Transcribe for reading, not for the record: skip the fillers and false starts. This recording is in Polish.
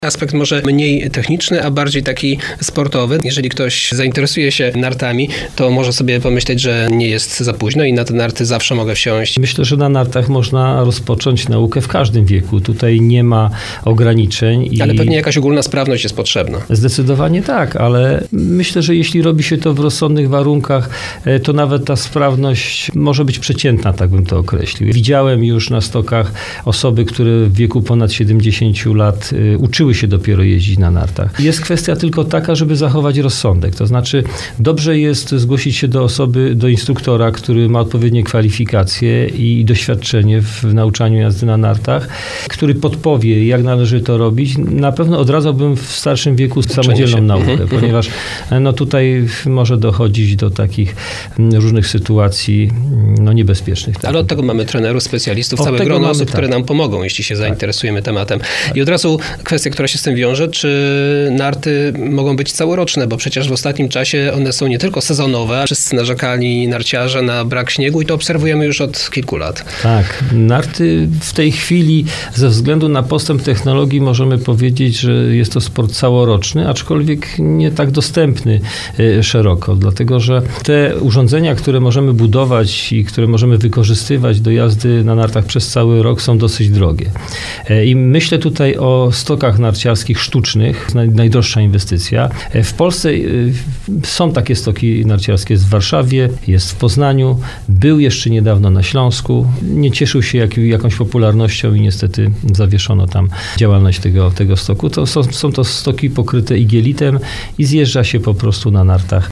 Aspekt może mniej techniczny, a bardziej taki sportowy. Jeżeli ktoś zainteresuje się nartami, to może sobie pomyśleć, że nie jest za późno i na te narty zawsze mogę wsiąść. Myślę, że na nartach można rozpocząć naukę w każdym wieku. Tutaj nie ma ograniczeń. Ale pewnie jakaś ogólna sprawność jest potrzebna. Zdecydowanie tak, ale myślę, że jeśli robi się to w rozsądnych warunkach, to nawet ta sprawność może być przeciętna, tak bym to określił. Widziałem już na stokach osoby, które w wieku ponad 70 lat uczyły się dopiero jeździć na nartach. Jest kwestia tylko taka, żeby zachować rozsądek. To znaczy dobrze jest zgłosić się do instruktora, który ma odpowiednie kwalifikacje i doświadczenie w nauczaniu jazdy na nartach, który podpowie, jak należy to robić. Na pewno odradzałbym w starszym wieku samodzielną naukę, ponieważ tutaj może dochodzić do takich różnych sytuacji niebezpiecznych. Tak? Ale od tego mamy trenerów, specjalistów, całe grono osób, które nam pomogą, jeśli się zainteresujemy tematem. I od razu kwestia, która się z tym wiąże, czy narty mogą być całoroczne, bo przecież w ostatnim czasie one są nie tylko sezonowe, wszyscy narzekali narciarze na brak śniegu i to obserwujemy już od kilku lat. Tak, narty w tej chwili ze względu na postęp technologii możemy powiedzieć, że jest to sport całoroczny, aczkolwiek nie tak dostępny szeroko, dlatego że te urządzenia, które możemy budować i które możemy wykorzystywać do jazdy na nartach przez cały rok są dosyć drogie. I myślę tutaj o stokach narciarskich sztucznych, najdroższa inwestycja. W Polsce są takie stoki narciarskie, jest w Warszawie, jest w Poznaniu, był jeszcze niedawno na Śląsku, nie cieszył się jakąś popularnością i niestety zawieszono tam działalność tego stoku. Są to stoki pokryte igielitem i zjeżdża się po prostu na nartach.